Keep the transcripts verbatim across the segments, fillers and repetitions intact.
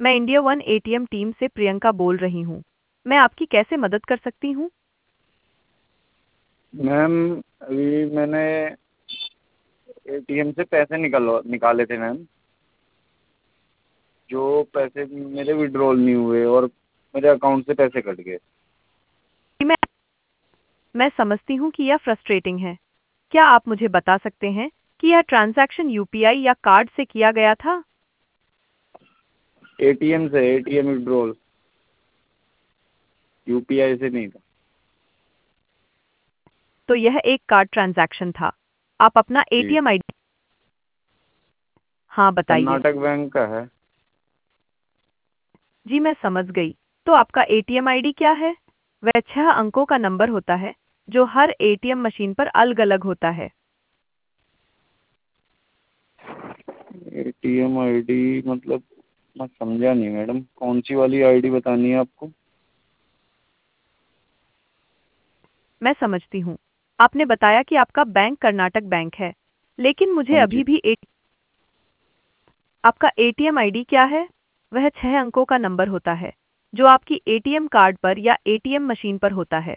मैं India one ATM team से प्रियंका बोल रही हूँ। मैं आपकी कैसे मदद कर सकती हूँ? मैम, अभी मैंने एटीएम से पैसे निकलवा निकाले थे मैम। जो पैसे मेरे विड्रॉल नहीं हुए और मेरे अकाउंट से पैसे कट गए। मैं मैं समझती हूँ कि यह फ्रस्ट्रेटिंग है। क्या आप मुझे बता सकते हैं कि यह ट्रांजैक्शन यूपीआई या कार्ड से किया गया था? एटीएम से, एटीएम विड्रॉल, यूपीआई से नहीं था। तो यह एक कार्ड ट्रांजैक्शन था। आप अपना जी, एटीएम आईडी हाँ बताइए। कर्नाटक बैंक का है। जी मैं समझ गई। तो आपका एटीएम आईडी क्या है? वह छह अंकों का नंबर होता है जो हर एटीएम मशीन पर अलग-अलग होता है। एटीएम आईडी मतलब मैं समझा नहीं मैडम, कौन सी वाली आईडी बतानी है आपको? मैं समझती हूँ। आपने बताया कि आपका बैंक कर्नाटक बैंक है, लेकिन मुझे हाँ अभी जी। भी ए आपका एटीएम आईडी क्या है? वह छह अंकों का नंबर होता है, जो आपकी एटीएम कार्ड पर या एटीएम मशीन पर होता है।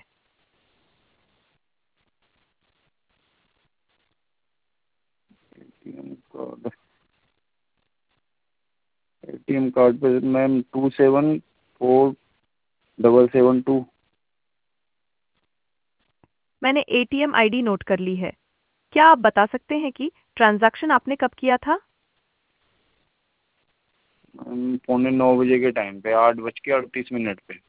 एटीएम कार्ड एटीएम कार्ड पे ma'am two seven four double seven two. मैंने एटीएम आईडी नोट कर ली है। क्या आप बता सकते हैं कि ट्रांजैक्शन आपने कब किया था? पौने नौ बजे के टाइम पे, आठ बज के अड़तीस मिनट पे।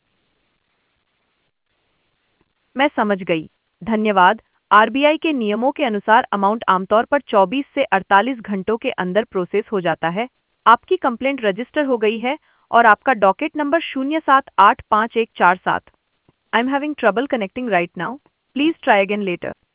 मैं समझ गई। धन्यवाद। आरबीआई के नियमों के अनुसार अमाउंट आमतौर पर चौबीस से अड़तालीस घंटों के अंदर प्रोसेस हो जाता है। आपकी कंप्लेंट रजिस्टर हो गई है और आपका डॉकेट नंबर शून्य सात आठ पाँच एक चार सात। I am having trouble connecting right now. Please try again letter.